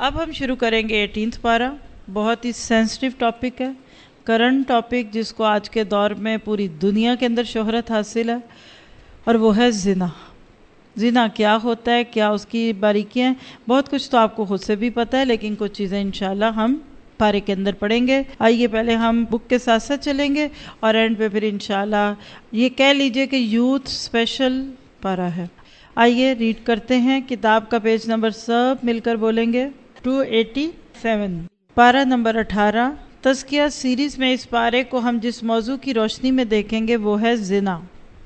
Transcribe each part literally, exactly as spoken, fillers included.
اب ہم شروع کریں گے ایٹینتھ پارہ. بہت ہی سینسٹیو ٹاپک ہے, کرنٹ ٹاپک, جس کو آج کے دور میں پوری دنیا کے اندر شہرت حاصل ہے, اور وہ ہے زنا. زنا کیا ہوتا ہے, کیا اس کی باریکیاں ہیں, بہت کچھ تو آپ کو خود سے بھی پتہ ہے, لیکن کچھ چیزیں انشاءاللہ ہم پارے کے اندر پڑھیں گے. آئیے پہلے ہم بک کے ساتھ ساتھ چلیں گے اور اینڈ پہ پھر انشاءاللہ یہ کہہ لیجئے کہ یوتھ اسپیشل پارہ ہے. آئیے ریڈ کرتے ہیں. کتاب کا پیج نمبر سب مل کر بولیں گے ٹو ایٹی سیون. پارہ نمبر اٹھارہ. تزکیہ سیریز میں اس پارے کو ہم جس موضوع کی روشنی میں دیکھیں گے وہ ہے زنا.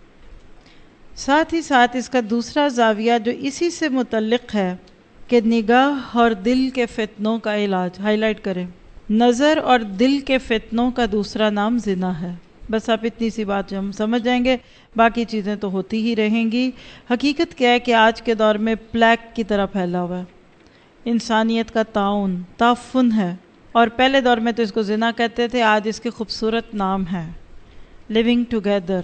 ساتھ ہی ساتھ اس کا دوسرا زاویہ جو اسی سے متعلق ہے کہ نگاہ اور دل کے فتنوں کا علاج. ہائی لائٹ کریں, نظر اور دل کے فتنوں کا دوسرا نام زنا ہے. بس آپ اتنی سی بات جو ہم سمجھ جائیں گے, باقی چیزیں تو ہوتی ہی رہیں گی. حقیقت کیا ہے کہ آج کے دور میں پلیگ کی طرح پھیلا ہوا ہے, انسانیت کا تعاون تعفن ہے, اور پہلے دور میں تو اس کو زنا کہتے تھے, آج اس کے خوبصورت نام ہے لیونگ ٹوگیدر.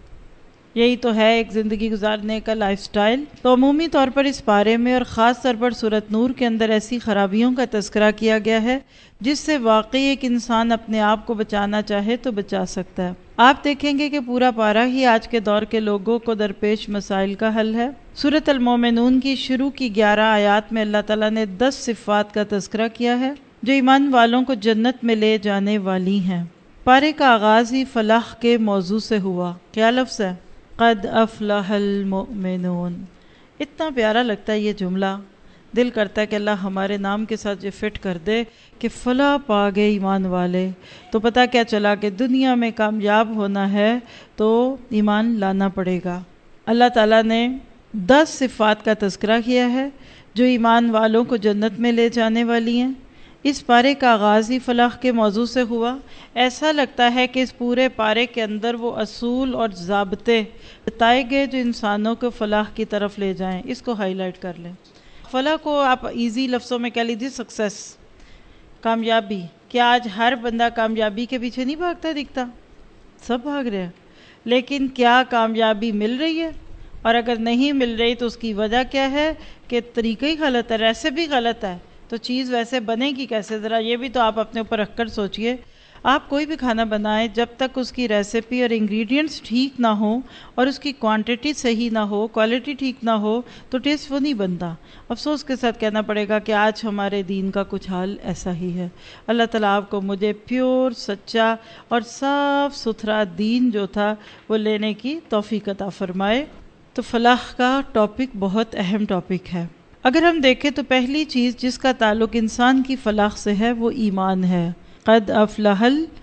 یہی تو ہے ایک زندگی گزارنے کا لائف سٹائل. تو عمومی طور پر اس پارے میں اور خاص طور پر سورۃ نور کے اندر ایسی خرابیوں کا تذکرہ کیا گیا ہے جس سے واقعی ایک انسان اپنے آپ کو بچانا چاہے تو بچا سکتا ہے. آپ دیکھیں گے کہ پورا پارہ ہی آج کے دور کے لوگوں کو درپیش مسائل کا حل ہے. سورۃ المومنون کی شروع کی گیارہ آیات میں اللہ تعالیٰ نے دس صفات کا تذکرہ کیا ہے جو ایمان والوں کو جنت میں لے جانے والی ہیں. پارے کا آغاز ہی فلاح کے موضوع سے ہوا. کیا لفظ ہے؟ قد افلح المؤمنون. اتنا پیارا لگتا ہے یہ جملہ, دل کرتا ہے کہ اللہ ہمارے نام کے ساتھ یہ فٹ کر دے کہ فلاح پا گئے ایمان والے. تو پتہ کیا چلا کہ دنیا میں کامیاب ہونا ہے تو ایمان لانا پڑے گا. اللہ تعالیٰ نے دس صفات کا تذکرہ کیا ہے جو ایمان والوں کو جنت میں لے جانے والی ہیں. اس پارے کا آغاز ہی فلاح کے موضوع سے ہوا. ایسا لگتا ہے کہ اس پورے پارے کے اندر وہ اصول اور ضابطے بتائے گئے جو انسانوں کو فلاح کی طرف لے جائیں. اس کو ہائی لائٹ کر لیں. فلاح کو آپ ایزی لفظوں میں کہہ لیجیے سکسیس, کامیابی. کیا آج ہر بندہ کامیابی کے پیچھے نہیں بھاگتا دکھتا؟ سب بھاگ رہے ہیں, لیکن کیا کامیابی مل رہی ہے؟ اور اگر نہیں مل رہی تو اس کی وجہ کیا ہے کہ طریقہ ہی غلط ہے, ریسے بھی غلط ہے. تو چیز ویسے بنے گی کیسے؟ ذرا یہ بھی تو آپ اپنے اوپر رکھ کر سوچئے. آپ کوئی بھی کھانا بنائیں, جب تک اس کی ریسیپی اور انگریڈینٹس ٹھیک نہ ہوں اور اس کی کوانٹٹی صحیح نہ ہو, کوالٹی ٹھیک نہ ہو, تو ٹیسٹ وہ نہیں بنتا. افسوس کے ساتھ کہنا پڑے گا کہ آج ہمارے دین کا کچھ حال ایسا ہی ہے. اللہ تعالیٰ آپ کو مجھے پیور, سچا اور صاف ستھرا دین جو تھا وہ لینے کی توفیق عطا فرمائے. تو فلاح کا ٹاپک بہت اہم ٹاپک ہے. اگر ہم دیکھیں تو پہلی چیز جس کا تعلق انسان کی فلاح سے ہے وہ ایمان ہے. قد افلح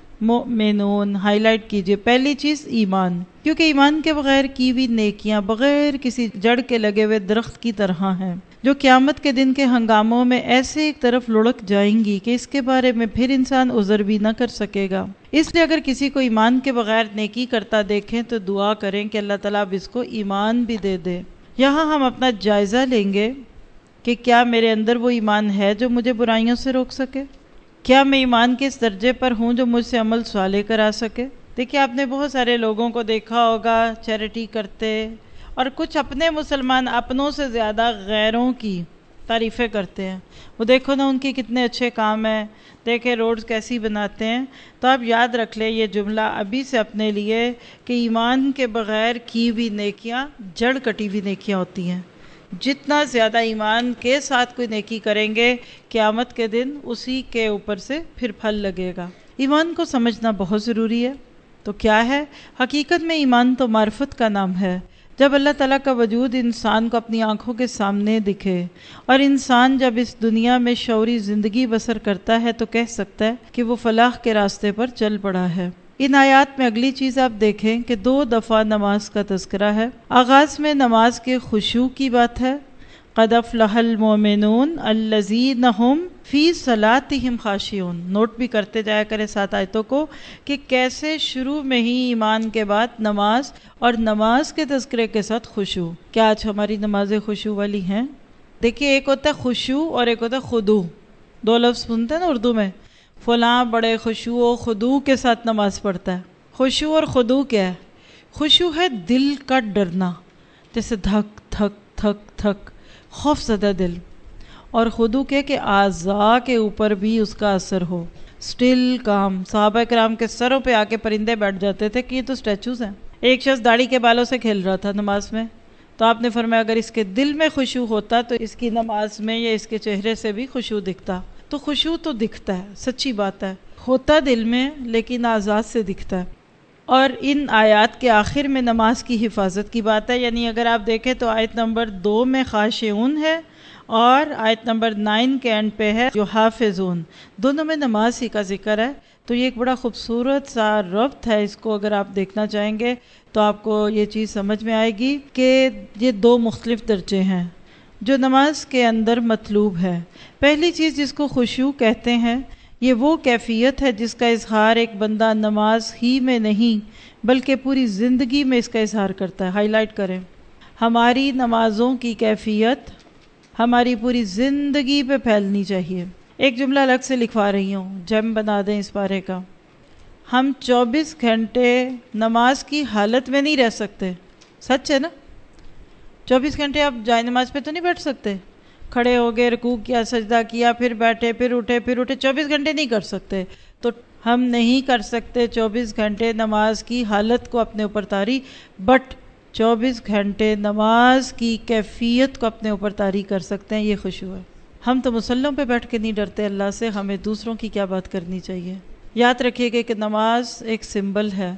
المؤمنون. ہائی لائٹ کیجئے, پہلی چیز ایمان, کیونکہ ایمان کے بغیر کی ہوئی نیکیاں بغیر کسی جڑ کے لگے ہوئے درخت کی طرح ہیں جو قیامت کے دن کے ہنگاموں میں ایسے ایک طرف لڑک جائیں گی کہ اس کے بارے میں پھر انسان عذر بھی نہ کر سکے گا. اس لیے اگر کسی کو ایمان کے بغیر نیکی کرتا دیکھیں تو دعا کریں کہ اللہ تعالیٰ اب اس کو ایمان بھی دے دے. یہاں ہم اپنا جائزہ لیں گے کہ کیا میرے اندر وہ ایمان ہے جو مجھے برائیوں سے روک سکے؟ کیا میں ایمان کے اس درجے پر ہوں جو مجھ سے عمل صالح کرا سکے؟ دیکھیے, آپ نے بہت سارے لوگوں کو دیکھا ہوگا چیریٹی کرتے, اور کچھ اپنے مسلمان اپنوں سے زیادہ غیروں کی تعریفیں کرتے ہیں. وہ دیکھو نا ان کی کتنے اچھے کام ہیں, دیکھیں روڈز کیسی بناتے ہیں. تو آپ یاد رکھ لیں یہ جملہ ابھی سے اپنے لیے کہ ایمان کے بغیر کی ہوئی نیکیاں جڑ کٹی ہوئی نیکیاں ہوتی ہیں. جتنا زیادہ ایمان کے ساتھ کوئی نیکی کریں گے, قیامت کے دن اسی کے اوپر سے پھر پھل لگے گا. ایمان کو سمجھنا بہت ضروری ہے. تو کیا ہے حقیقت میں ایمان؟ تو معرفت کا نام ہے. جب اللہ تعالیٰ کا وجود انسان کو اپنی آنکھوں کے سامنے دکھے اور انسان جب اس دنیا میں شعوری زندگی بسر کرتا ہے تو کہہ سکتا ہے کہ وہ فلاح کے راستے پر چل پڑا ہے. ان آیات میں اگلی چیز آپ دیکھیں کہ دو دفعہ نماز کا تذکرہ ہے. آغاز میں نماز کے خشوع کی بات ہے. قد افلح المؤمنون الذین هم فی صلاتہم خاشعون. نوٹ بھی کرتے جایا کرے سات آیتوں کو کہ کیسے شروع میں ہی ایمان کے بعد نماز, اور نماز کے تذکرے کے ساتھ خشوع. کیا آج ہماری نمازیں خشوع والی ہیں؟ دیکھیے, ایک ہوتا ہے خشوع اور ایک ہوتا ہے خضوع. دو لفظ سنتے ہیں نا اردو میں, فلاں بڑے خشوع و خضوع کے ساتھ نماز پڑھتا ہے. خشوع اور خضوع کیا ہے؟ خشوع ہے دل کا ڈرنا, جیسے دھک دھک دھک دھک, خوف زدہ دل. اور خضوع کے کہ اعضاء کے اوپر بھی اس کا اثر ہو. سٹل کام. صحابہ کرام کے سروں پہ آ کے پرندے بیٹھ جاتے تھے کہ یہ تو سٹیچوز ہیں. ایک شخص داڑھی کے بالوں سے کھیل رہا تھا نماز میں، تو آپ نے فرمایا اگر اس کے دل میں خشوع ہوتا تو اس کی نماز میں یا اس کے چہرے سے بھی خشوع دکھتا. تو خشوع تو دکھتا ہے، سچی بات ہے، ہوتا دل میں لیکن اعضاء سے دکھتا ہے. اور ان آیات کے آخر میں نماز کی حفاظت کی بات ہے. یعنی اگر آپ دیکھیں تو آیت نمبر دو میں خاشعون ہے اور آیت نمبر نائن کے اینڈ پہ ہے جو حافظون. دونوں میں نماز ہی کا ذکر ہے. تو یہ ایک بڑا خوبصورت سا ربط ہے. اس کو اگر آپ دیکھنا چاہیں گے تو آپ کو یہ چیز سمجھ میں آئے گی کہ یہ دو مختلف درجے ہیں جو نماز کے اندر مطلوب ہے. پہلی چیز جس کو خشوع کہتے ہیں، یہ وہ کیفیت ہے جس کا اظہار ایک بندہ نماز ہی میں نہیں بلکہ پوری زندگی میں اس کا اظہار کرتا ہے. ہائی لائٹ کریں، ہماری نمازوں کی کیفیت ہماری پوری زندگی پہ پھیلنی چاہیے. ایک جملہ الگ سے لکھوا رہی ہوں، جم بنا دیں اس بارے کا. ہم چوبیس گھنٹے نماز کی حالت میں نہیں رہ سکتے. سچ ہے نا؟ چوبیس گھنٹے آپ جائے نماز پہ تو نہیں بیٹھ سکتے. کھڑے ہو گئے، رکوع کیا، سجدہ کیا، پھر بیٹھے، پھر اٹھے، پھر اٹھے. چوبیس گھنٹے نہیں کر سکتے. تو ہم نہیں کر سکتے چوبیس گھنٹے نماز کی حالت کو اپنے اوپر طاری، بٹ چوبیس گھنٹے نماز کی کیفیت کو اپنے اوپر طاری کر سکتے ہیں. یہ خشوع ہے. ہم تو مصلوں پہ بیٹھ کے نہیں ڈرتے اللہ سے، ہمیں دوسروں کی کیا بات کرنی چاہیے. یاد رکھیے گا کہ نماز ایک سمبل ہے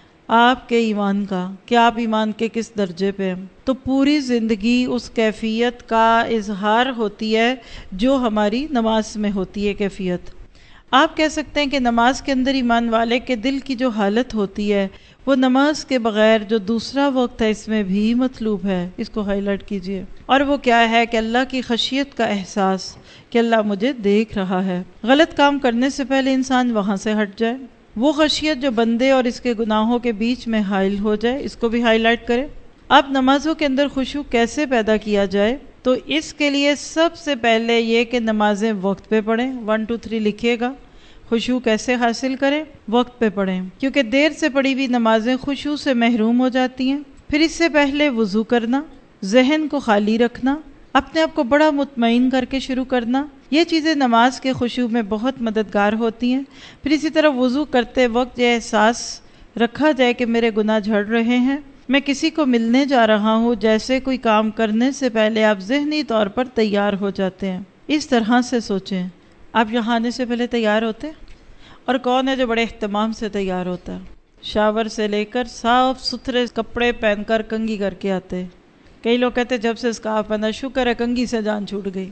آپ کے ایمان کا، کہ آپ ایمان کے کس درجے پہ ہیں. تو پوری زندگی اس کیفیت کا اظہار ہوتی ہے جو ہماری نماز میں ہوتی ہے کیفیت. آپ کہہ سکتے ہیں کہ نماز کے اندر ایمان والے کے دل کی جو حالت ہوتی ہے وہ نماز کے بغیر جو دوسرا وقت ہے اس میں بھی مطلوب ہے. اس کو ہائی لائٹ کیجئے. اور وہ کیا ہے کہ اللہ کی خشیت کا احساس کہ اللہ مجھے دیکھ رہا ہے. غلط کام کرنے سے پہلے انسان وہاں سے ہٹ جائے. وہ خشیت جو بندے اور اس کے گناہوں کے بیچ میں حائل ہو جائے، اس کو بھی ہائی لائٹ کرے. اب نمازوں کے اندر خشوع کیسے پیدا کیا جائے؟ تو اس کے لیے سب سے پہلے یہ کہ نمازیں وقت پہ پڑھیں. ون ٹو تھری لکھیے گا. خشوع کیسے حاصل کریں؟ وقت پہ پڑھیں، کیونکہ دیر سے پڑھی ہوئی نمازیں خشوع سے محروم ہو جاتی ہیں. پھر اس سے پہلے وضو کرنا، ذہن کو خالی رکھنا، اپنے آپ کو بڑا مطمئن کر کے شروع کرنا، یہ چیزیں نماز کے خشوع میں بہت مددگار ہوتی ہیں. پھر اسی طرح وضو کرتے وقت یہ احساس رکھا جائے کہ میرے گناہ جھڑ رہے ہیں، میں کسی کو ملنے جا رہا ہوں. جیسے کوئی کام کرنے سے پہلے آپ ذہنی طور پر تیار ہو جاتے ہیں. اس طرح سے سوچیں، آپ یہاں آنے سے پہلے تیار ہوتے ہیں؟ اور کون ہے جو بڑے اہتمام سے تیار ہوتا ہے؟ شاور سے لے کر صاف ستھرے کپڑے پہن کر کنگھی کر کے آتے. کئی لوگ کہتے جب سے اسکارف پہنا، شکر ہے کنگھی سے جان چھوٹ گئی.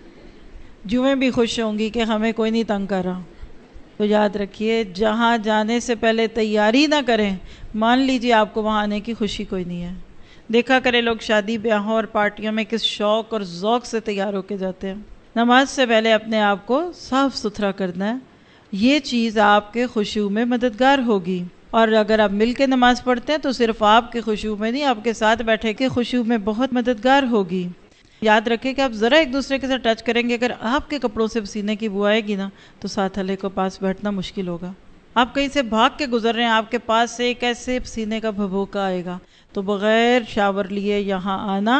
جویں بھی خوش ہوں گی کہ ہمیں کوئی نہیں تنگ کر رہا. تو یاد رکھیے جہاں جانے سے پہلے تیاری نہ کریں، مان لیجیے آپ کو وہاں آنے کی خوشی کوئی نہیں ہے. دیکھا کرے لوگ شادی بیاہوں اور پارٹیوں میں کس شوق اور ذوق سے تیار ہو کے جاتے ہیں. نماز سے پہلے اپنے آپ کو صاف ستھرا کرنا ہے. یہ چیز آپ کے خشوع میں مددگار ہوگی. اور اگر آپ مل کے نماز پڑھتے ہیں تو صرف آپ کے خشوع میں نہیں، آپ کے ساتھ بیٹھے کے خشوع میں بہت مددگار ہوگی. یاد رکھیں کہ آپ ذرا ایک دوسرے کے ساتھ ٹچ کریں گے، اگر آپ کے کپڑوں سے پسینے کی بو آئے گی نا تو ساتھ والے کو پاس بیٹھنا مشکل ہوگا. آپ کہیں سے بھاگ کے گزر رہے ہیں، آپ کے پاس سے ایک ایسے پسینے کا بھبوکا آئے گا تو بغیر شاور لیے یہاں آنا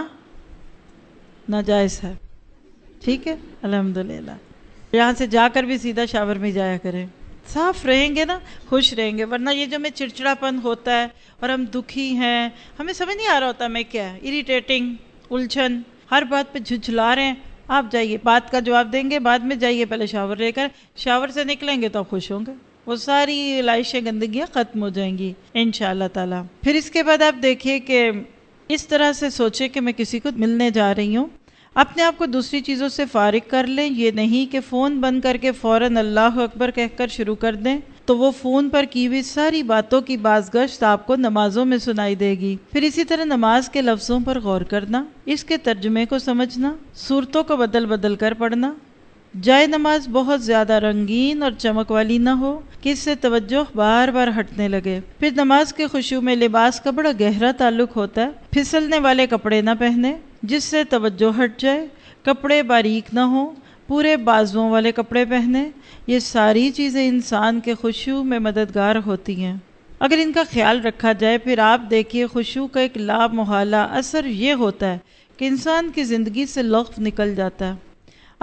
ناجائز ہے. ٹھیک ہے، الحمدللہ. یہاں سے جا کر بھی سیدھا شاور میں جایا کریں. صاف رہیں گے نا خوش رہیں گے. ورنہ یہ جو ہمیں چڑچڑاپن ہوتا ہے اور ہم دکھی ہیں، ہمیں سمجھ نہیں آ رہا ہوتا میں کیا ہے، اریٹیٹنگ، الجھن، ہر بات پہ جھجھلا رہے ہیں. آپ جائیے، بات کا جواب دیں گے بعد میں، جائیے پہلے شاور لے کر. شاور سے نکلیں گے تو آپ خوش ہوں گے، وہ ساری لائشیں گندگیاں ختم ہو جائیں گی انشاءاللہ تعالی. پھر اس کے بعد آپ دیکھیے کہ اس طرح سے سوچیں کہ میں کسی کو ملنے جا رہی ہوں. اپنے آپ کو دوسری چیزوں سے فارغ کر لیں. یہ نہیں کہ فون بند کر کے فوراً اللہ اکبر کہہ کر شروع کر دیں تو وہ فون پر کی ہوئی ساری باتوں کی بازگشت آپ کو نمازوں میں سنائی دے گی. پھر اسی طرح نماز کے لفظوں پر غور کرنا، اس کے ترجمے کو سمجھنا، صورتوں کو بدل بدل کر پڑھنا. جائے نماز بہت زیادہ رنگین اور چمک والی نہ ہو کہ اس سے توجہ بار بار ہٹنے لگے. پھر نماز کے خشوع میں لباس کا بڑا گہرا تعلق ہوتا ہے. پھسلنے والے کپڑے نہ پہنے جس سے توجہ ہٹ جائے، کپڑے باریک نہ ہوں، پورے بازوؤں والے کپڑے پہنے. یہ ساری چیزیں انسان کے خشوع میں مددگار ہوتی ہیں اگر ان کا خیال رکھا جائے. پھر آپ دیکھیے خشوع کا ایک لامحالہ اثر یہ ہوتا ہے کہ انسان کی زندگی سے لغو نکل جاتا ہے.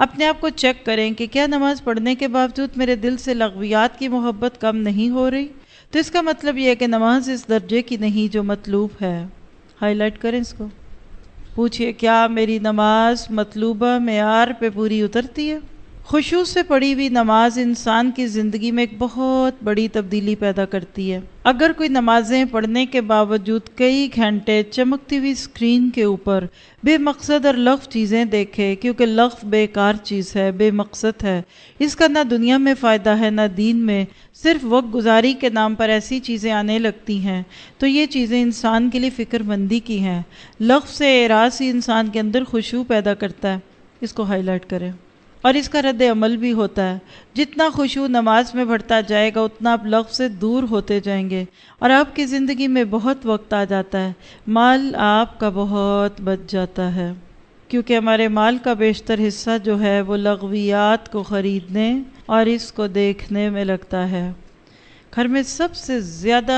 اپنے آپ کو چیک کریں کہ کیا نماز پڑھنے کے باوجود میرے دل سے لغویات کی محبت کم نہیں ہو رہی، تو اس کا مطلب یہ ہے کہ نماز اس درجے کی نہیں جو مطلوب ہے۔ ہائی لائٹ کریں اس کو، پوچھئے کیا میری نماز مطلوبہ معیار پہ پوری اترتی ہے؟ خشوع سے پڑھی ہوئی نماز انسان کی زندگی میں ایک بہت بڑی تبدیلی پیدا کرتی ہے۔ اگر کوئی نمازیں پڑھنے کے باوجود کئی گھنٹے چمکتی ہوئی اسکرین کے اوپر بے مقصد اور لغو چیزیں دیکھے، کیونکہ لغو بیکار چیز ہے، بے مقصد ہے، اس کا نہ دنیا میں فائدہ ہے نہ دین میں، صرف وقت گزاری کے نام پر ایسی چیزیں آنے لگتی ہیں، تو یہ چیزیں انسان کے لیے فکر مندی کی ہیں۔ لغو سے اعراض ہی انسان کے اندر خشوع پیدا کرتا ہے۔ اس کو ہائی لائٹ کریں، اور اس کا رد عمل بھی ہوتا ہے۔ جتنا خشوع نماز میں بڑھتا جائے گا اتنا آپ لغو سے دور ہوتے جائیں گے، اور آپ کی زندگی میں بہت وقت آ جاتا ہے، مال آپ کا بہت بچ جاتا ہے، کیونکہ ہمارے مال کا بیشتر حصہ جو ہے وہ لغویات کو خریدنے اور اس کو دیکھنے میں لگتا ہے۔ گھر میں سب سے زیادہ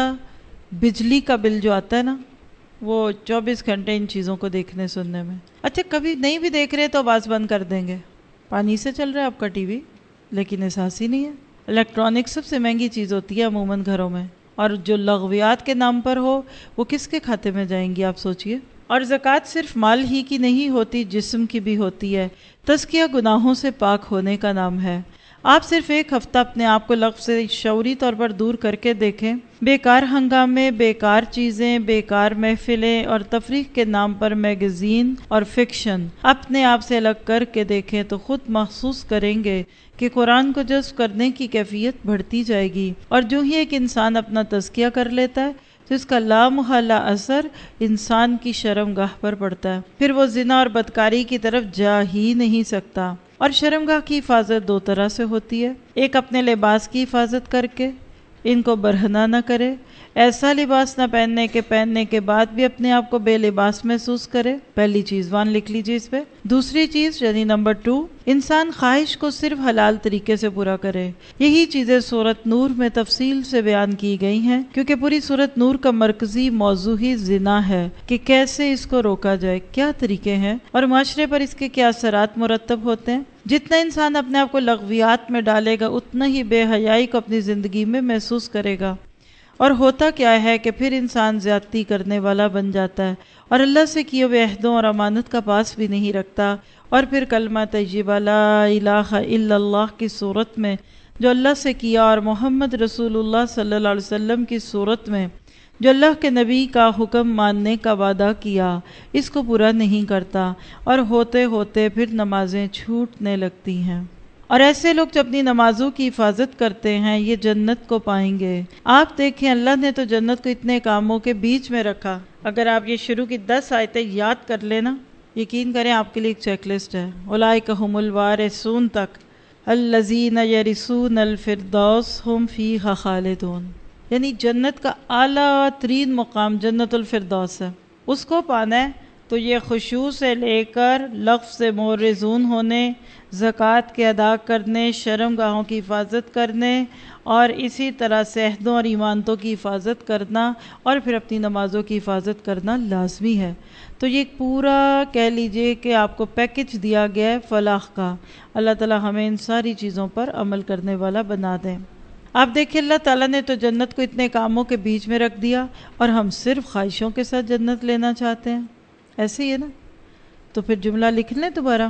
بجلی کا بل جو آتا ہے نا، وہ چوبیس گھنٹے ان چیزوں کو دیکھنے سننے میں۔ اچھا کبھی نہیں بھی دیکھ رہے تو آواز بند کر دیں گے، پانی سے چل رہا ہے آپ کا ٹی وی، لیکن احساس ہی نہیں ہے۔ الیکٹرانک سب سے مہنگی چیز ہوتی ہے عموماً گھروں میں، اور جو لغویات کے نام پر ہو وہ کس کے کھاتے میں جائیں گی آپ سوچئے۔ اور زکوٰۃ صرف مال ہی کی نہیں ہوتی، جسم کی بھی ہوتی ہے۔ تزکیہ گناہوں سے پاک ہونے کا نام ہے۔ آپ صرف ایک ہفتہ اپنے آپ کو لغو سے شعوری طور پر دور کر کے دیکھیں، بیکار ہنگامے، بیکار چیزیں، بیکار محفلیں اور تفریح کے نام پر میگزین اور فکشن اپنے آپ سے الگ کر کے دیکھیں تو خود محسوس کریں گے کہ قرآن کو جذب کرنے کی کیفیت بڑھتی جائے گی، اور جو ہی ایک انسان اپنا تزکیہ کر لیتا ہے تو اس کا لامحالہ اثر انسان کی شرمگاہ پر پڑتا ہے، پھر وہ زنا اور بدکاری کی طرف جا ہی نہیں سکتا۔ اور شرمگاہ کی حفاظت دو طرح سے ہوتی ہے، ایک اپنے لباس کی حفاظت کر کے، ان کو برہنہ نہ کرے، ایسا لباس نہ پہننے کے پہننے کے بعد بھی اپنے آپ کو بے لباس محسوس کرے، پہلی چیز وان لکھ لیجیے اس پہ۔ دوسری چیز یعنی نمبر ٹو، انسان خواہش کو صرف حلال طریقے سے پورا کرے۔ یہی چیزیں سورۃ نور میں تفصیل سے بیان کی گئی ہیں، کیونکہ پوری سورۃ نور کا مرکزی موضوع ہی زنا ہے کہ کیسے اس کو روکا جائے، کیا طریقے ہیں اور معاشرے پر اس کے کیا اثرات مرتب ہوتے ہیں۔ جتنا انسان اپنے آپ کو لغویات میں ڈالے گا اتنا ہی بے حیائی کو اپنی زندگی میں محسوس کرے گا، اور ہوتا کیا ہے کہ پھر انسان زیادتی کرنے والا بن جاتا ہے اور اللہ سے کیے ہوئے عہدوں اور امانت کا پاس بھی نہیں رکھتا، اور پھر کلمہ طیبہ لا الہ الا اللہ کی صورت میں جو اللہ سے کیا، اور محمد رسول اللہ صلی اللہ علیہ وسلم کی صورت میں جو اللہ کے نبی کا حکم ماننے کا وعدہ کیا، اس کو پورا نہیں کرتا، اور ہوتے ہوتے پھر نمازیں چھوٹنے لگتی ہیں۔ اور ایسے لوگ جو اپنی نمازوں کی حفاظت کرتے ہیں یہ جنت کو پائیں گے۔ آپ دیکھیں اللہ نے تو جنت کو اتنے کاموں کے بیچ میں رکھا، اگر آپ یہ شروع کی دس آیتیں یاد کر لینا، یقین کریں آپ کے لیے ایک چیک لسٹ ہے، اولئک ھم الوارثون تک، الذین یرثون الفردوس ھم فیہا خالدون، یعنی جنت کا اعلیٰ ترین مقام جنت الفردوس ہے، اس کو پانا ہے تو یہ خشوع سے لے کر لغو سے مورزون ہونے، زکوٰۃ کے ادا کرنے، شرمگاہوں کی حفاظت کرنے، اور اسی طرح سے عہدوں اور ایمانتوں کی حفاظت کرنا، اور پھر اپنی نمازوں کی حفاظت کرنا لازمی ہے۔ تو یہ پورا کہہ لیجئے کہ آپ کو پیکج دیا گیا ہے فلاح کا۔ اللہ تعالی ہمیں ان ساری چیزوں پر عمل کرنے والا بنا دیں۔ آپ دیکھیں اللہ تعالیٰ نے تو جنت کو اتنے کاموں کے بیچ میں رکھ دیا، اور ہم صرف خواہشوں کے ساتھ جنت لینا چاہتے ہیں، ایسے ہی ہے نا؟ تو پھر جملہ لکھ لیں دوبارہ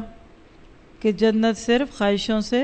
کہ جنت صرف خواہشوں سے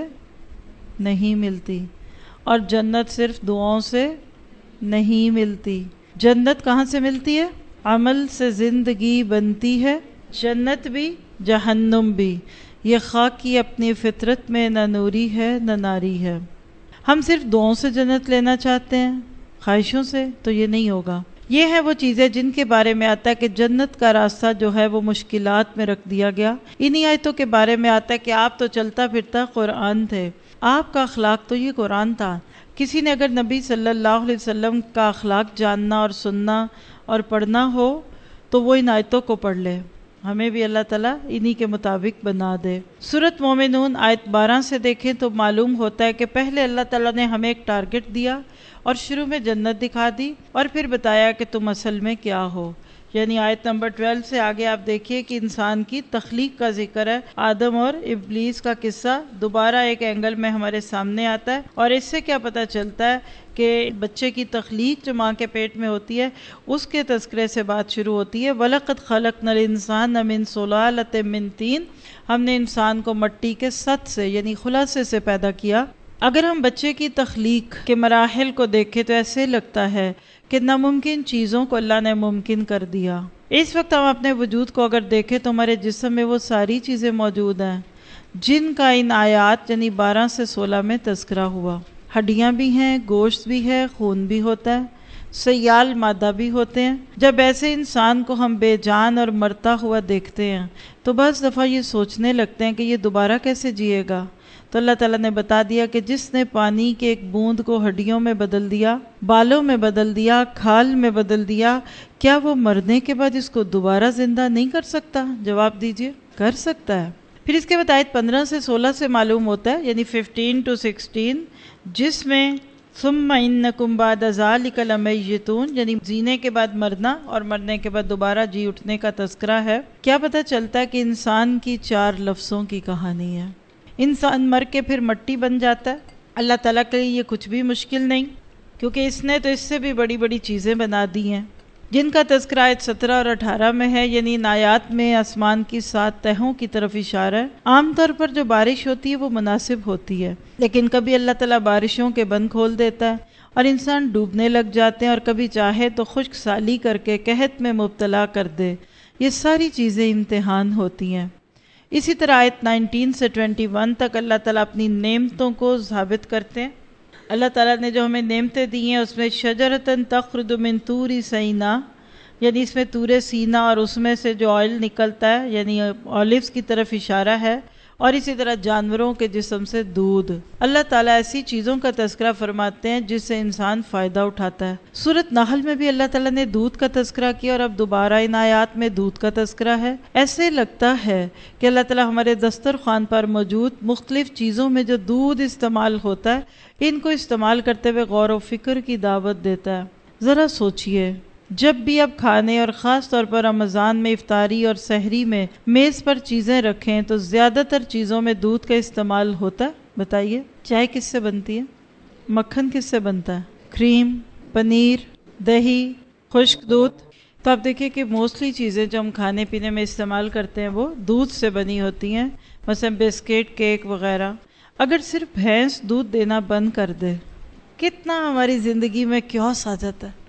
نہیں ملتی، اور جنت صرف دعاؤں سے نہیں ملتی۔ جنت کہاں سے ملتی ہے؟ عمل سے زندگی بنتی ہے، جنت بھی جہنم بھی، یہ خاک کی اپنی فطرت میں نہ نوری ہے نہ ناری ہے۔ ہم صرف دعاؤں سے جنت لینا چاہتے ہیں، خواہشوں سے تو یہ نہیں ہوگا۔ یہ ہیں وہ چیزیں جن کے بارے میں آتا ہے کہ جنت کا راستہ جو ہے وہ مشکلات میں رکھ دیا گیا۔ انہی آیتوں کے بارے میں آتا ہے کہ آپ تو چلتا پھرتا قرآن تھے، آپ کا اخلاق تو یہ قرآن تھا۔ کسی نے اگر نبی صلی اللہ علیہ وسلم کا اخلاق جاننا اور سننا اور پڑھنا ہو تو وہ ان آیتوں کو پڑھ لے، ہمیں بھی اللہ تعالیٰ انہی کے مطابق بنا دے۔ سورۃ مومنون آیت بارہ سے دیکھیں تو معلوم ہوتا ہے کہ پہلے اللہ تعالیٰ نے ہمیں ایک ٹارگٹ دیا اور شروع میں جنت دکھا دی، اور پھر بتایا کہ تم اصل میں کیا ہو۔ یعنی آیت نمبر بارہ سے آگے آپ دیکھیے کہ انسان کی تخلیق کا ذکر ہے، آدم اور ابلیس کا قصہ دوبارہ ایک اینگل میں ہمارے سامنے آتا ہے، اور اس سے کیا پتہ چلتا ہے کہ بچے کی تخلیق جو ماں کے پیٹ میں ہوتی ہے اس کے تذکرے سے بات شروع ہوتی ہے۔ وَلَقَدْ خَلَقْنَا الْإِنسَانَ مِنْ صُلَالَةٍ مِنْ طِينٍ، ہم نے انسان کو مٹی کے سط سے یعنی خلاصے سے پیدا کیا۔ اگر ہم بچے کی تخلیق کے مراحل کو دیکھیں تو ایسے لگتا ہے کہ ناممکن چیزوں کو اللہ نے ممکن کر دیا۔ اس وقت ہم اپنے وجود کو اگر دیکھیں تو ہمارے جسم میں وہ ساری چیزیں موجود ہیں جن کا ان آیات یعنی بارہ سے سولہ میں تذکرہ ہوا۔ ہڈیاں بھی ہیں، گوشت بھی ہے، خون بھی ہوتا ہے، سیال مادہ بھی ہوتے ہیں۔ جب ایسے انسان کو ہم بے جان اور مرتا ہوا دیکھتے ہیں تو بعض دفعہ یہ سوچنے لگتے ہیں کہ یہ دوبارہ کیسے جیے گا۔ تو اللہ تعالیٰ نے بتا دیا کہ جس نے پانی کے ایک بوند کو ہڈیوں میں بدل دیا، بالوں میں بدل دیا، کھال میں بدل دیا، کیا وہ مرنے کے بعد اس کو دوبارہ زندہ نہیں کر سکتا؟ جواب دیجئے، کر سکتا ہے۔ پھر اس کے بعد آیت پندرہ سے سولہ سے معلوم ہوتا ہے، یعنی ففٹین ٹو سکسٹین، جس میں ثم انکم بعد ذلک لمیتون، یعنی جینے کے بعد مرنا اور مرنے کے بعد دوبارہ جی اٹھنے کا تذکرہ ہے۔ کیا پتہ چلتا ہے کہ انسان کی چار لفظوں کی کہانی ہے۔ انسان مر کے پھر مٹی بن جاتا ہے۔ اللہ تعالیٰ کے لیے یہ کچھ بھی مشکل نہیں، کیونکہ اس نے تو اس سے بھی بڑی بڑی چیزیں بنا دی ہیں جن کا تذکرہ آیت سترہ اور اٹھارہ میں ہے، یعنی ان آیات میں آسمان کی سات تہوں کی طرف اشارہ ہے۔ عام طور پر جو بارش ہوتی ہے وہ مناسب ہوتی ہے، لیکن کبھی اللہ تعالیٰ بارشوں کے بند کھول دیتا ہے اور انسان ڈوبنے لگ جاتے ہیں، اور کبھی چاہے تو خشک سالی کر کے قحط میں مبتلا کر دے۔ یہ ساری چیزیں امتحان ہوتی ہیں۔ اسی طرح آیت نائنٹین سے ٹوینٹی ون تک اللہ تعالیٰ اپنی نعمتوں کو ثابت کرتے ہیں۔ اللہ تعالیٰ نے جو ہمیں نعمتیں دی ہیں اس میں شجرتن تخرج من طور سینا، یعنی اس میں طور سینا اور اس میں سے جو آئل نکلتا ہے یعنی اولیوز کی طرف اشارہ ہے، اور اسی طرح جانوروں کے جسم سے دودھ۔ اللہ تعالیٰ ایسی چیزوں کا تذکرہ فرماتے ہیں جس سے انسان فائدہ اٹھاتا ہے۔ سورۃ نحل میں بھی اللہ تعالیٰ نے دودھ کا تذکرہ کیا، اور اب دوبارہ ان آیات میں دودھ کا تذکرہ ہے۔ ایسے لگتا ہے کہ اللہ تعالیٰ ہمارے دسترخوان پر موجود مختلف چیزوں میں جو دودھ استعمال ہوتا ہے ان کو استعمال کرتے ہوئے غور و فکر کی دعوت دیتا ہے۔ ذرا سوچئے، جب بھی آپ کھانے اور خاص طور پر رمضان میں افطاری اور سحری میں میز پر چیزیں رکھیں تو زیادہ تر چیزوں میں دودھ کا استعمال ہوتا ہے۔ بتائیے، چائے کس سے بنتی ہے؟ مکھن کس سے بنتا ہے؟ کریم، پنیر، دہی، خشک دودھ۔ تو آپ دیکھیں کہ موسٹلی چیزیں جو ہم کھانے پینے میں استعمال کرتے ہیں وہ دودھ سے بنی ہوتی ہیں، مثلا بسکٹ، کیک وغیرہ۔ اگر صرف بھینس دودھ دینا بند کر دے کتنا ہماری زندگی میں کیوس آ جاتا ہے۔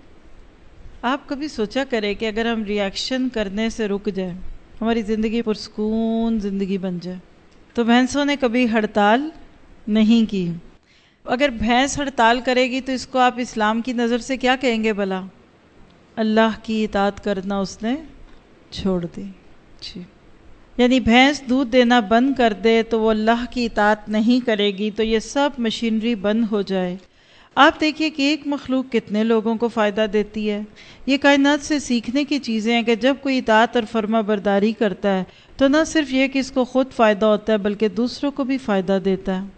آپ کبھی سوچا کریں کہ اگر ہم ریاکشن کرنے سے رک جائیں ہماری زندگی پرسکون زندگی بن جائے۔ تو بھینسوں نے کبھی ہڑتال نہیں کی۔ اگر بھینس ہڑتال کرے گی تو اس کو آپ اسلام کی نظر سے کیا کہیں گے بھلا؟ اللہ کی اطاعت کرنا اس نے چھوڑ دی۔ جی، یعنی بھینس دودھ دینا بند کر دے تو وہ اللہ کی اطاعت نہیں کرے گی، تو یہ سب مشینری بند ہو جائے۔ آپ دیکھیے کہ ایک مخلوق کتنے لوگوں کو فائدہ دیتی ہے۔ یہ کائنات سے سیکھنے کی چیزیں ہیں کہ جب کوئی اطاعت اور فرما برداری کرتا ہے تو نہ صرف یہ کہ اس کو خود فائدہ ہوتا ہے بلکہ دوسروں کو بھی فائدہ دیتا ہے۔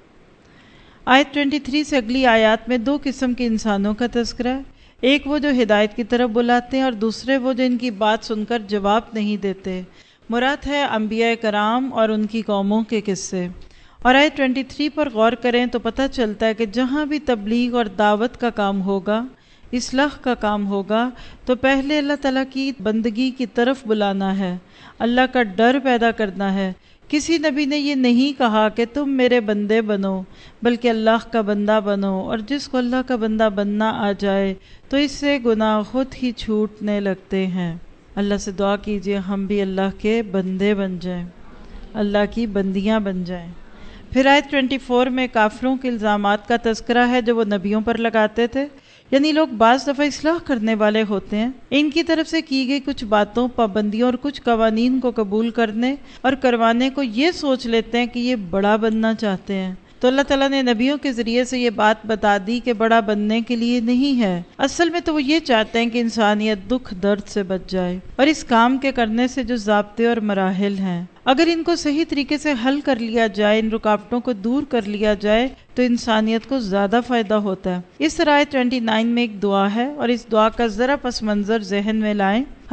آیت تیئیس سے اگلی آیات میں دو قسم کے انسانوں کا تذکرہ ہے، ایک وہ جو ہدایت کی طرف بلاتے ہیں اور دوسرے وہ جو ان کی بات سن کر جواب نہیں دیتے۔ مراد ہے انبیاء کرام اور ان کی قوموں کے قصے۔ اور آیت تیئیس پر غور کریں تو پتہ چلتا ہے کہ جہاں بھی تبلیغ اور دعوت کا کام ہوگا، اصلاح کا کام ہوگا، تو پہلے اللہ تعالیٰ کی بندگی کی طرف بلانا ہے، اللہ کا ڈر پیدا کرنا ہے۔ کسی نبی نے یہ نہیں کہا کہ تم میرے بندے بنو، بلکہ اللہ کا بندہ بنو، اور جس کو اللہ کا بندہ بننا آ جائے تو اس سے گناہ خود ہی چھوٹنے لگتے ہیں۔ اللہ سے دعا کیجئے ہم بھی اللہ کے بندے بن جائیں، اللہ کی بندیاں بن جائیں۔ پھر آیت چوبیس میں کافروں کے الزامات کا تذکرہ ہے جو وہ نبیوں پر لگاتے تھے، یعنی لوگ بعض دفعہ اصلاح کرنے والے ہوتے ہیں، ان کی طرف سے کی گئی کچھ باتوں، پابندیوں اور کچھ قوانین کو قبول کرنے اور کروانے کو یہ سوچ لیتے ہیں کہ یہ بڑا بننا چاہتے ہیں۔ تو اللہ تعالیٰ نے نبیوں کے ذریعے سے یہ بات بتا دی کہ بڑا بننے کے لیے نہیں ہے، اصل میں تو وہ یہ چاہتے ہیں کہ انسانیت دکھ درد سے بچ جائے، اور اس کام کے کرنے سے جو ضابطے اور مراحل ہیں اگر ان کو صحیح طریقے سے حل کر لیا جائے، ان رکاوٹوں کو دور کر لیا جائے تو انسانیت کو زیادہ فائدہ ہوتا ہے۔ اس طرح آیت انیس میں ایک دعا ہے، اور اس دعا کا ذرا پس منظر ذہن میں لائیں۔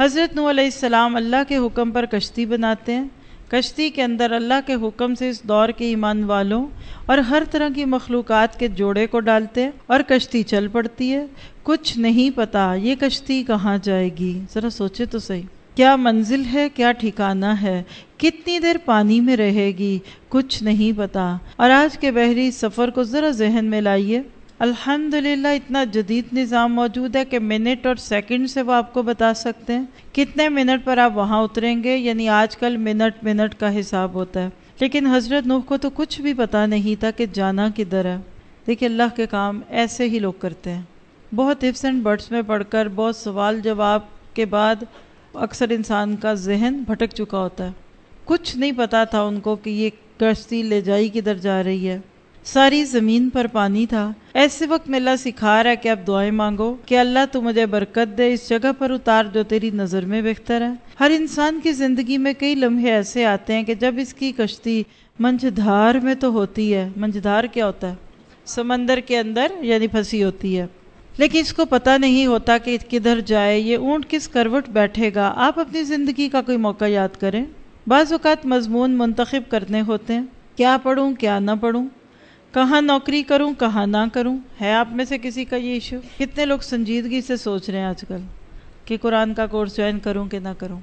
حضرت نوح علیہ السلام اللہ کے حکم پر کشتی بناتے ہیں، کشتی کے اندر اللہ کے حکم سے اس دور کے ایمان والوں اور ہر طرح کی مخلوقات کے جوڑے کو ڈالتے ہیں اور کشتی چل پڑتی ہے۔ کچھ نہیں پتا یہ کشتی کہاں جائے گی، ذرا سوچے تو صحیح، کیا منزل ہے، کیا ٹھکانہ ہے، کتنی دیر پانی میں رہے گی، کچھ نہیں پتا۔ اور آج کے بحری سفر کو ذرا ذہن میں لائیے، الحمدللہ اتنا جدید نظام موجود ہے کہ منٹ اور سیکنڈ سے وہ آپ کو بتا سکتے ہیں کتنے منٹ پر آپ وہاں اتریں گے، یعنی آج کل منٹ منٹ کا حساب ہوتا ہے، لیکن حضرت نوح کو تو کچھ بھی پتا نہیں تھا کہ جانا کدھر ہے۔ دیکھیں اللہ کے کام ایسے ہی لوگ کرتے ہیں، بہت ifs اینڈ بٹس میں پڑھ کر، بہت سوال جواب کے بعد اکثر انسان کا ذہن بھٹک چکا ہوتا ہے، کچھ نہیں پتا تھا ان کو کہ یہ کشتی لے جائی کدھر جا رہی ہے، ساری زمین پر پانی تھا۔ ایسے وقت میں اللہ سکھا رہا ہے کہ آپ دعائیں مانگو کہ اللہ تو مجھے برکت دے، اس جگہ پر اتار جو تیری نظر میں بہتر ہے۔ ہر انسان کی زندگی میں کئی لمحے ایسے آتے ہیں کہ جب اس کی کشتی منجھدار میں تو ہوتی ہے، منجھدار کیا ہوتا ہے؟ سمندر کے اندر یعنی پھنسی ہوتی ہے، لیکن اس کو پتہ نہیں ہوتا کہ کدھر جائے، یہ اونٹ کس کروٹ بیٹھے گا۔ آپ اپنی زندگی کا کوئی موقع یاد کریں، بعض اوقات مضمون منتخب کرنے ہوتے ہیں، کیا پڑھوں کیا نہ پڑھوں، کہاں نوکری کروں کہاں نہ کروں۔ ہے آپ میں سے کسی کا یہ ایشو؟ کتنے لوگ سنجیدگی سے سوچ رہے ہیں آج کل کہ قرآن کا کورس جوائن کروں کہ نہ کروں؟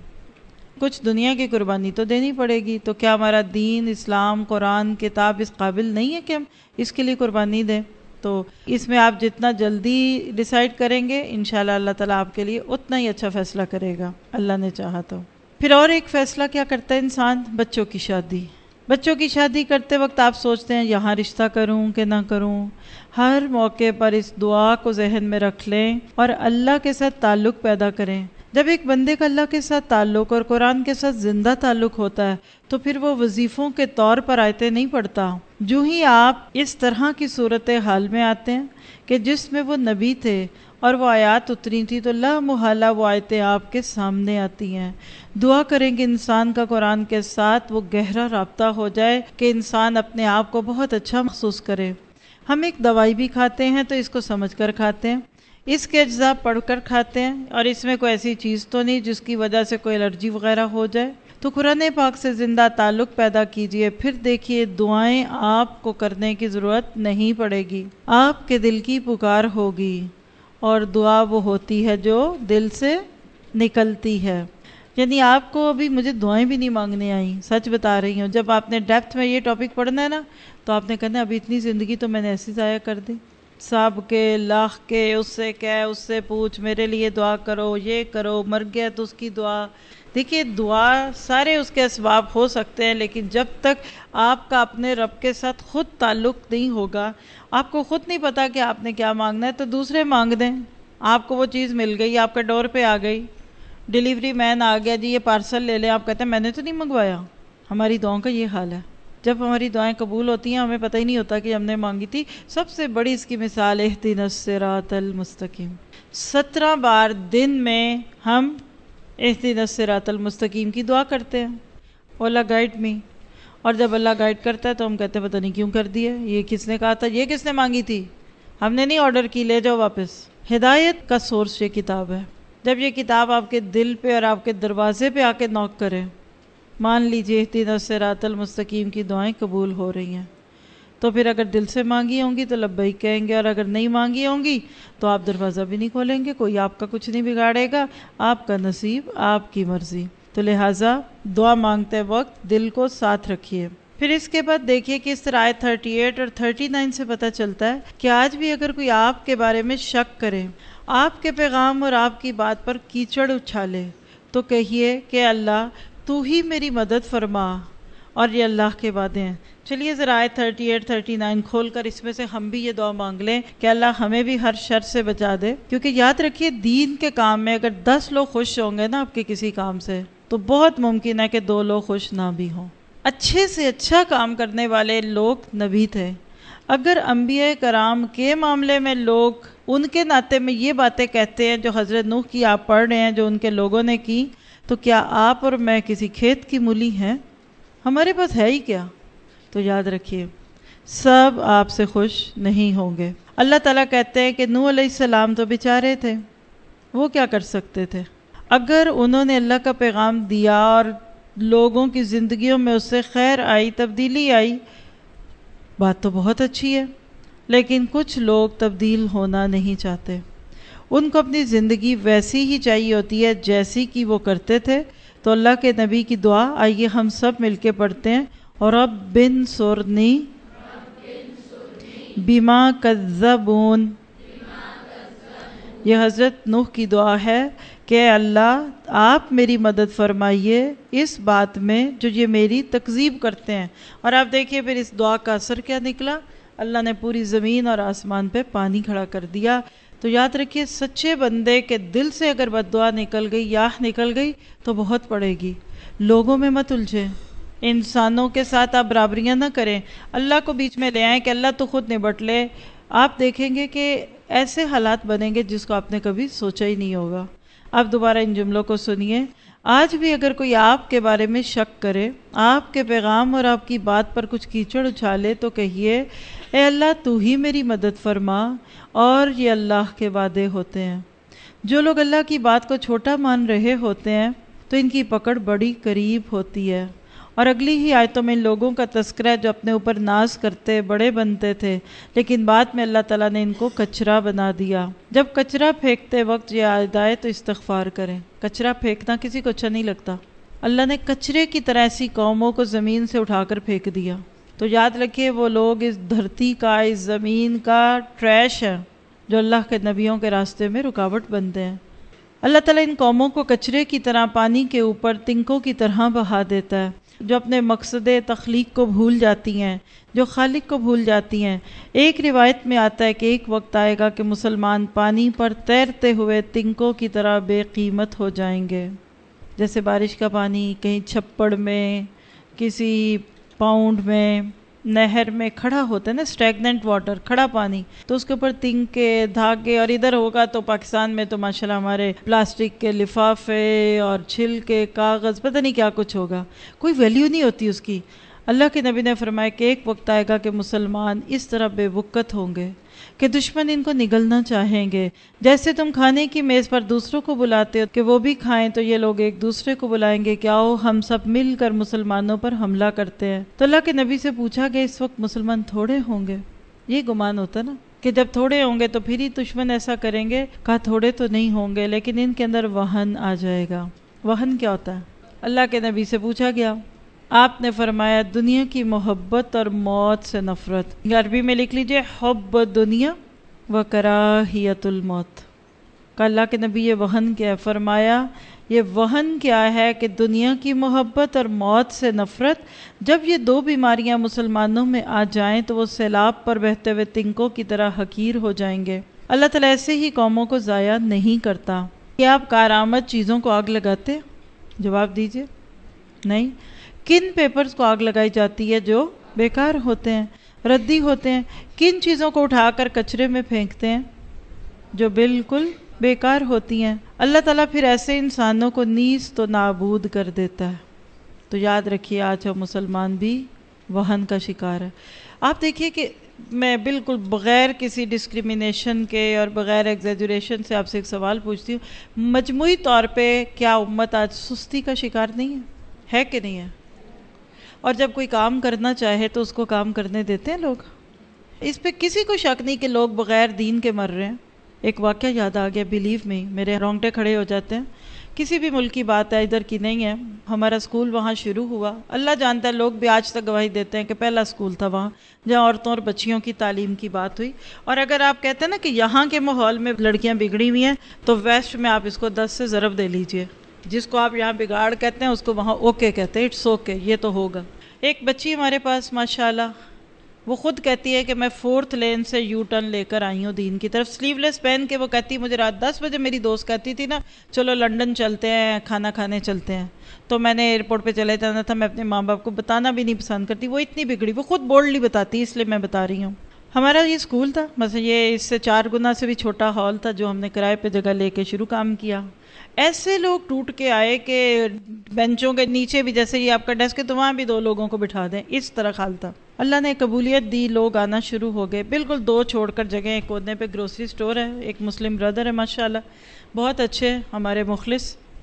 کچھ دنیا کی قربانی تو دینی پڑے گی، تو کیا ہمارا دین، اسلام، قرآن، کتاب اس قابل نہیں ہے کہ ہم اس کے لیے قربانی دیں؟ تو اس میں آپ جتنا جلدی ڈیسائیڈ کریں گے انشاءاللہ اللہ تعالیٰ آپ کے لیے اتنا ہی اچھا فیصلہ کرے گا، اللہ نے چاہا تو۔ پھر اور ایک فیصلہ کیا کرتا ہے انسان؟ بچوں کی شادی۔ بچوں کی شادی کرتے وقت آپ سوچتے ہیں یہاں رشتہ کروں کہ نہ کروں، ہر موقع پر اس دعا کو ذہن میں رکھ لیں اور اللہ کے ساتھ تعلق پیدا کریں۔ جب ایک بندے کا اللہ کے ساتھ تعلق اور قرآن کے ساتھ زندہ تعلق ہوتا ہے تو پھر وہ وظیفوں کے طور پر آیتیں نہیں پڑھتا۔ جو ہی آپ اس طرح کی صورت حال میں آتے ہیں کہ جس میں وہ نبی تھے اور وہ آیات اتری تھی تو لا محالہ وہ آیتیں آپ کے سامنے آتی ہیں۔ دعا کریں کہ انسان کا قرآن کے ساتھ وہ گہرا رابطہ ہو جائے کہ انسان اپنے آپ کو بہت اچھا محسوس کرے۔ ہم ایک دوائی بھی کھاتے ہیں تو اس کو سمجھ کر کھاتے ہیں، اس کے اجزاء پڑھ کر کھاتے ہیں، اور اس میں کوئی ایسی چیز تو نہیں جس کی وجہ سے کوئی الرجی وغیرہ ہو جائے۔ تو قرآن پاک سے زندہ تعلق پیدا کیجئے، پھر دیکھیے دعائیں آپ کو کرنے کی ضرورت نہیں پڑے گی، آپ کے دل کی پکار ہوگی، اور دعا وہ ہوتی ہے جو دل سے نکلتی ہے۔ یعنی آپ کو ابھی مجھے دعائیں بھی نہیں مانگنے آئیں، سچ بتا رہی ہوں، جب آپ نے ڈیپتھ میں یہ ٹاپک پڑھنا ہے نا تو آپ نے کہنا ابھی اتنی زندگی تو میں نے ایسی ضائع کر دی، سب کے لاکھ کے، اس سے کہہ اس سے پوچھ، میرے لیے دعا کرو، یہ کرو، مر گیا تو اس کی دعا۔ دیکھیے دعا سارے اس کے اسباب ہو سکتے ہیں، لیکن جب تک آپ کا اپنے رب کے ساتھ خود تعلق نہیں ہوگا، آپ کو خود نہیں پتا کہ آپ نے کیا مانگنا ہے، تو دوسرے مانگ دیں۔ آپ کو وہ چیز مل گئی، آپ کے ڈور پہ آ گئی، ڈیلیوری مین آ گیا، جی یہ پارسل لے لیں، آپ کہتے ہیں میں نے تو نہیں منگوایا۔ ہماری دعاؤں کا یہ حال ہے، جب ہماری دعائیں قبول ہوتی ہیں ہمیں پتہ ہی نہیں ہوتا کہ ہم نے مانگی تھی۔ سب سے بڑی اس کی مثال اہدنا الصراط المستقیم، سترہ بار دن میں ہم اہدنا الصراط المستقیم کی دعا کرتے ہیں، اولا گائیڈ می، اور جب اللہ گائیڈ کرتا ہے تو ہم کہتے ہیں پتہ نہیں کیوں کر دیا، یہ کس نے کہا تھا، یہ کس نے مانگی تھی، ہم نے نہیں آرڈر کی، لے جاؤ واپس۔ ہدایت کا سورس یہ کتاب ہے، جب یہ کتاب آپ کے دل پہ اور آپ کے دروازے پہ آ کے نوک کرے، مان لیجئے اہدنا الصراط المستقیم کی دعائیں قبول ہو رہی ہیں، تو پھر اگر دل سے مانگی ہوں گی تو لبیک کہیں گے، اور اگر نہیں مانگی ہوں گی تو آپ دروازہ بھی نہیں کھولیں گے، کوئی آپ کا کچھ نہیں بگاڑے گا، آپ کا نصیب آپ کی مرضی۔ تو لہٰذا دعا مانگتے وقت دل کو ساتھ رکھیے۔ پھر اس کے بعد دیکھیے کہ اس طرح آیت اڑتیس اور انتیس سے پتہ چلتا ہے کہ آج بھی اگر کوئی آپ کے بارے میں شک کرے، آپ کے پیغام اور آپ کی بات پر کیچڑ اچھالے، تو کہیے کہ اللہ تو ہی میری مدد فرما، اور یہ اللہ کے وعدے ہیں۔ چلیے ذرا آیت اڑتیس انتیس کھول کر اس میں سے ہم بھی یہ دعا مانگ لیں کہ اللہ ہمیں بھی ہر شر سے بچا دے، کیونکہ یاد رکھیے دین کے کام میں اگر دس لوگ خوش ہوں گے نا آپ کے کسی کام سے، تو بہت ممکن ہے کہ دو لوگ خوش نہ بھی ہوں۔ اچھے سے اچھا کام کرنے والے لوگ نبی تھے۔ اگر انبیاء کرام کے معاملے میں لوگ ان کے ناطے میں یہ باتیں کہتے ہیں جو حضرت نوح کی آپ پڑھ رہے ہیں، جو ان کے لوگوں نے کی، تو کیا آپ اور میں کسی کھیت کی مولی ہیں؟ ہمارے پاس ہے ہی کیا؟ تو یاد رکھیے سب آپ سے خوش نہیں ہوں گے۔ اللہ تعالیٰ کہتے ہیں کہ نوح علیہ السلام تو بیچارے تھے، وہ کیا کر سکتے تھے؟ اگر انہوں نے اللہ کا پیغام دیا اور لوگوں کی زندگیوں میں اس سے خیر آئی، تبدیلی آئی، بات تو بہت اچھی ہے، لیکن کچھ لوگ تبدیل ہونا نہیں چاہتے، ان کو اپنی زندگی ویسی ہی چاہیے ہوتی ہے جیسی کہ وہ کرتے تھے۔ تو اللہ کے نبی کی دعا آئیے ہم سب مل کے پڑھتے ہیں، اور رب بن سرنی بما کذبون۔ یہ حضرت نوح کی دعا ہے کہ اللہ آپ میری مدد فرمائیے اس بات میں جو یہ میری تکذیب کرتے ہیں۔ اور آپ دیکھیے پھر اس دعا کا اثر کیا نکلا، اللہ نے پوری زمین اور آسمان پہ پانی کھڑا کر دیا۔ تو یاد رکھیے سچے بندے کے دل سے اگر بد دعا نکل گئی، یاہ نکل گئی تو بہت پڑے گی۔ لوگوں میں مت الجھیں، انسانوں کے ساتھ آپ برابریاں نہ کریں، اللہ کو بیچ میں لے آئیں کہ اللہ تو خود نبٹ لے۔ آپ دیکھیں گے کہ ایسے حالات بنیں گے جس کو آپ نے کبھی سوچا ہی نہیں ہوگا۔ آپ دوبارہ ان جملوں کو سنیے۔ آج بھی اگر کوئی آپ کے بارے میں شک کرے، آپ کے پیغام اور آپ کی بات پر کچھ کیچڑ اچھالے، تو کہیے اے اللہ تو ہی میری مدد فرما، اور یہ اللہ کے وعدے ہوتے ہیں۔ جو لوگ اللہ کی بات کو چھوٹا مان رہے ہوتے ہیں تو ان کی پکڑ بڑی قریب ہوتی ہے۔ اور اگلی ہی آیتوں میں ان لوگوں کا تذکرہ جو اپنے اوپر ناز کرتے بڑے بنتے تھے، لیکن بعد میں اللہ تعالیٰ نے ان کو کچرا بنا دیا۔ جب کچرا پھینکتے وقت یہ یاد آئے تو استغفار کریں۔ کچرا پھینکنا کسی کو اچھا نہیں لگتا، اللہ نے کچرے کی طرح ایسی قوموں کو زمین سے اٹھا کر پھینک دیا۔ تو یاد رکھیے وہ لوگ اس دھرتی کا، اس زمین کا ٹریش ہے جو اللہ کے نبیوں کے راستے میں رکاوٹ بنتے ہیں۔ اللہ تعالیٰ ان قوموں کو کچرے کی طرح پانی کے اوپر تنکوں کی طرح بہا دیتا ہے، جو اپنے مقصد تخلیق کو بھول جاتی ہیں، جو خالق کو بھول جاتی ہیں۔ ایک روایت میں آتا ہے کہ ایک وقت آئے گا کہ مسلمان پانی پر تیرتے ہوئے تنکوں کی طرح بے قیمت ہو جائیں گے، جیسے بارش کا پانی کہیں چھپڑ میں، کسی پاؤنڈ میں، نہر میں کھڑا ہوتا ہے نا، اسٹیگننٹ واٹر، کھڑا پانی، تو اس کے اوپر تنکے، دھاگے، اور ادھر ہوگا تو پاکستان میں تو ماشاءاللہ ہمارے پلاسٹک کے لفافے اور چھلکے، کاغذ، پتہ نہیں کیا کچھ ہوگا، کوئی ویلیو نہیں ہوتی اس کی۔ اللہ کے نبی نے فرمایا کہ ایک وقت آئے گا کہ مسلمان اس طرح بے وقت ہوں گے کہ دشمن ان کو نگلنا چاہیں گے۔ جیسے تم کھانے کی میز پر دوسروں کو بلاتے ہو کہ وہ بھی کھائیں، تو یہ لوگ ایک دوسرے کو بلائیں گے کہ آؤ ہم سب مل کر مسلمانوں پر حملہ کرتے ہیں۔ تو اللہ کے نبی سے پوچھا کہ اس وقت مسلمان تھوڑے ہوں گے؟ یہ گمان ہوتا نا کہ جب تھوڑے ہوں گے تو پھر ہی دشمن ایسا کریں گے۔ کہا تھوڑے تو نہیں ہوں گے، لیکن ان کے اندر وہن آ جائے گا۔ وہن کیا ہوتا ہے؟ اللہ کے نبی سے پوچھا گیا، آپ نے فرمایا دنیا کی محبت اور موت سے نفرت۔ عربی میں لکھ لیجئے حب دنیا و کراہیت الموت۔ کہ اللہ کے نبی یہ وہن کیا ہے؟ فرمایا یہ وہن کیا ہے کہ دنیا کی محبت اور موت سے نفرت، جب یہ دو بیماریاں مسلمانوں میں آ جائیں تو وہ سیلاب پر بہتے ہوئے تنکوں کی طرح حقیر ہو جائیں گے۔ اللہ تعالیٰ ایسے ہی قوموں کو ضائع نہیں کرتا۔ کیا آپ کارآمد چیزوں کو آگ لگاتے؟ جواب دیجئے نہیں۔ کن پیپرز کو آگ لگائی جاتی ہے جو بیکار ہوتے ہیں، ردی ہوتے ہیں؟ کن چیزوں کو اٹھا کر کچرے میں پھینکتے ہیں جو بالکل بیکار ہوتی ہیں؟ اللہ تعالیٰ پھر ایسے انسانوں کو نیز تو نابود کر دیتا ہے۔ تو یاد رکھیے آج ہم مسلمان بھی وہن کا شکار ہے۔ آپ دیکھیے کہ میں بالکل بغیر کسی ڈسکریمنیشن کے اور بغیر ایگزیجریشن سے آپ سے ایک سوال پوچھتی ہوں، مجموعی طور پہ کیا امت آج سستی کا شکار نہیں ہے؟ ہے کہ نہیں ہے؟ اور جب کوئی کام کرنا چاہے تو اس کو کام کرنے دیتے ہیں لوگ؟ اس پہ کسی کو شک نہیں کہ لوگ بغیر دین کے مر رہے ہیں۔ ایک واقعہ یاد آ گیا، بیلیو می، میرے رونگٹے کھڑے ہو جاتے ہیں۔ کسی بھی ملک کی بات ہے، ادھر کی نہیں ہے۔ ہمارا اسکول وہاں شروع ہوا، اللہ جانتا ہے لوگ بھی آج تک گواہی دیتے ہیں کہ پہلا اسکول تھا وہاں جہاں عورتوں اور بچیوں کی تعلیم کی بات ہوئی۔ اور اگر آپ کہتے ہیں نا کہ یہاں کے ماحول میں لڑکیاں بگڑی ہوئی ہیں، تو ویسٹ میں آپ اس کو دس سے ضرب دے لیجئے۔ جس کو آپ یہاں بگاڑ کہتے ہیں اس کو وہاں اوکے کہتے ہیں، اٹس اوکے، یہ تو ہوگا۔ ایک بچی ہمارے پاس ماشاءاللہ، وہ خود کہتی ہے کہ میں فورتھ لین سے یو ٹرن لے کر آئی ہوں دین کی طرف، سلیو لیس پہن کے۔ وہ کہتی ہے مجھے رات دس بجے میری دوست کہتی تھی نا چلو لنڈن چلتے ہیں، کھانا کھانے چلتے ہیں، تو میں نے ایئرپورٹ پہ چلے جانا تھا۔ میں اپنے ماں باپ کو بتانا بھی نہیں پسند کرتی، وہ اتنی بگڑی، وہ خود بولڈلی بتاتی، اس لیے میں بتا رہی ہوں۔ ہمارا یہ اسکول تھا، مثلا یہ اس سے چار گنا سے بھی چھوٹا ہال تھا جو ہم نے کرائے پہ جگہ لے کے شروع کام کیا۔ ایسے لوگ ٹوٹ کے آئے کہ بینچوں کے نیچے بھی، جیسے یہ آپ کا ڈیسک ہے تو وہاں بھی دو لوگوں کو بٹھا دیں، اس طرح حال تھا۔ اللہ نے قبولیت دی، لوگ آنا شروع ہو گئے، بالکل دو چھوڑ کر جگہ۔ ایک کونے پہ گروسری سٹور ہے، ایک مسلم بردر ہے ماشاءاللہ، بہت اچھے ہمارے مخلص،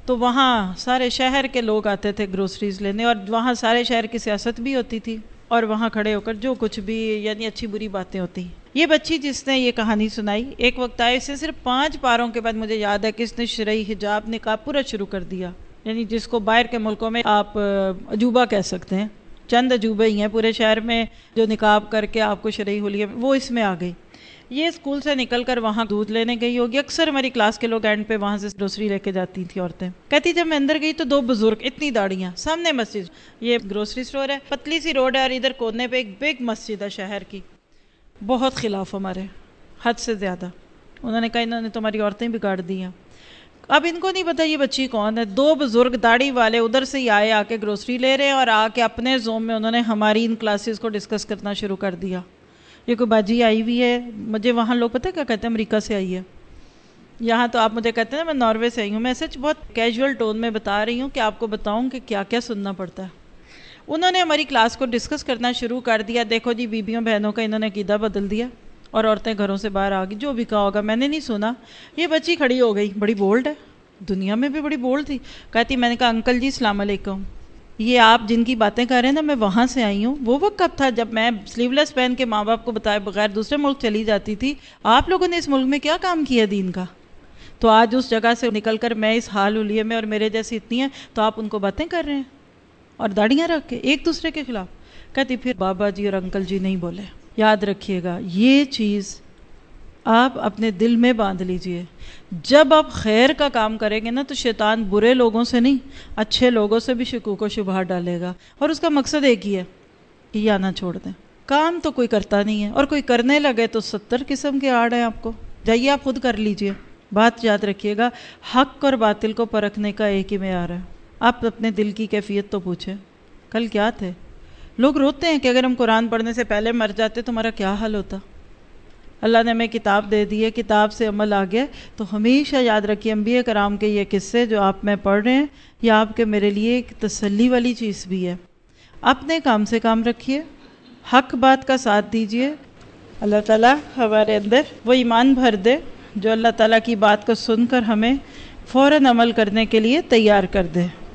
تو وہاں سارے شہر کے لوگ آتے تھے گروسریز لینے، اور وہاں سارے شہر کی سیاست بھی ہوتی تھی، اور وہاں کھڑے ہو کر جو کچھ بھی یعنی اچھی بری باتیں ہوتی. یہ بچی جس نے یہ کہانی سنائی، ایک وقت آئے اسے صرف پانچ پاروں کے بعد مجھے یاد ہے کہ اس نے شرعی حجاب نقاب پورا شروع کر دیا، یعنی جس کو باہر کے ملکوں میں آپ عجوبہ کہہ سکتے ہیں، چند عجوبے ہی ہیں پورے شہر میں جو نقاب کر کے آپ کو شرعی حلیہ، وہ اس میں آ گئی. یہ اسکول سے نکل کر وہاں دودھ لینے گئی ہوگی. اکثر ہماری کلاس کے لوگ اینڈ پہ وہاں سے گروسری لے کے جاتی تھیں عورتیں. کہتی جب میں اندر گئی تو دو بزرگ، اتنی داڑیاں، سامنے مسجد، یہ گروسری سٹور ہے، پتلی سی روڈ ہے، اور ادھر کونے پہ ایک بگ مسجد ہے شہر کی، بہت خلاف ہمارے، حد سے زیادہ. انہوں نے کہا انہوں نے تمہاری عورتیں بگاڑ دی ہیں. اب ان کو نہیں پتا یہ بچی کون ہے. دو بزرگ داڑھی والے ادھر سے ہی آئے، آ کے گروسری لے رہے ہیں، اور آ کے اپنے زوم میں انہوں نے ہماری ان کلاسز کو ڈسکس کرنا شروع کر دیا. یہ کوئی باجی آئی ہوئی ہے، مجھے وہاں لوگ پتہ کیا کہتے ہیں، امریکہ سے آئی ہے. یہاں تو آپ مجھے کہتے ہیں میں ناروے سے آئی ہوں. میں سچ بہت کیجول ٹون میں بتا رہی ہوں کہ آپ کو بتاؤں کہ کیا کیا سننا پڑتا ہے. انہوں نے ہماری کلاس کو ڈسکس کرنا شروع کر دیا. دیکھو جی بیبیوں بہنوں کا انہوں نے عقیدہ بدل دیا، اور عورتیں گھروں سے باہر آ گئی. جو بھی کہا ہوگا میں نے نہیں سنا. یہ بچی کھڑی ہو گئی، بڑی بولڈ ہے، دنیا میں بھی بڑی بولڈ تھی. کہتی میں نے کہا انکل جی السلام علیکم، یہ آپ جن کی باتیں کر رہے ہیں نا میں وہاں سے آئی ہوں. وہ وقت کب تھا جب میں سلیو لیس پہن کے ماں باپ کو بتائے بغیر دوسرے ملک چلی جاتی تھی. آپ لوگوں نے اس ملک میں کیا کام کیا دین کا؟ تو آج اس جگہ سے نکل کر میں اس حال حلیے میں، اور میرے جیسی اتنی ہیں، تو آپ ان کو باتیں کر رہے ہیں اور داڑیاں رکھ کے ایک دوسرے کے خلاف. کہتی پھر بابا جی اور انکل جی نہیں بولے. یاد رکھیے گا یہ چیز آپ اپنے دل میں باندھ لیجئے. جب آپ خیر کا کام کریں گے نا تو شیطان برے لوگوں سے نہیں، اچھے لوگوں سے بھی شکوک و شبہات ڈالے گا، اور اس کا مقصد ایک ہی ہے کہ یہ آنا چھوڑ دیں. کام تو کوئی کرتا نہیں ہے، اور کوئی کرنے لگے تو ستر قسم کے آڑ ہیں. آپ کو جائیے آپ خود کر لیجئے. بات یاد رکھیے گا، حق اور باطل کو پرکھنے کا ایک ہی معیار ہے. آپ اپنے دل کی کیفیت تو پوچھیں، کل کیا تھے؟ لوگ روتے ہیں کہ اگر ہم قرآن پڑھنے سے پہلے مر جاتے تو ہمارا کیا حال ہوتا. اللہ نے ہمیں کتاب دے دی ہے، کتاب سے عمل آ گیا. تو ہمیشہ یاد رکھیے انبیاء کرام کے یہ قصے جو آپ میں پڑھ رہے ہیں، یہ آپ کے میرے لیے ایک تسلی والی چیز بھی ہے. اپنے کام سے کام رکھیے، حق بات کا ساتھ دیجئے. اللہ تعالیٰ ہمارے اندر وہ ایمان بھر دے جو اللہ تعالیٰ کی بات کو سن کر ہمیں فوراً عمل کرنے کے لیے تیار کر دے.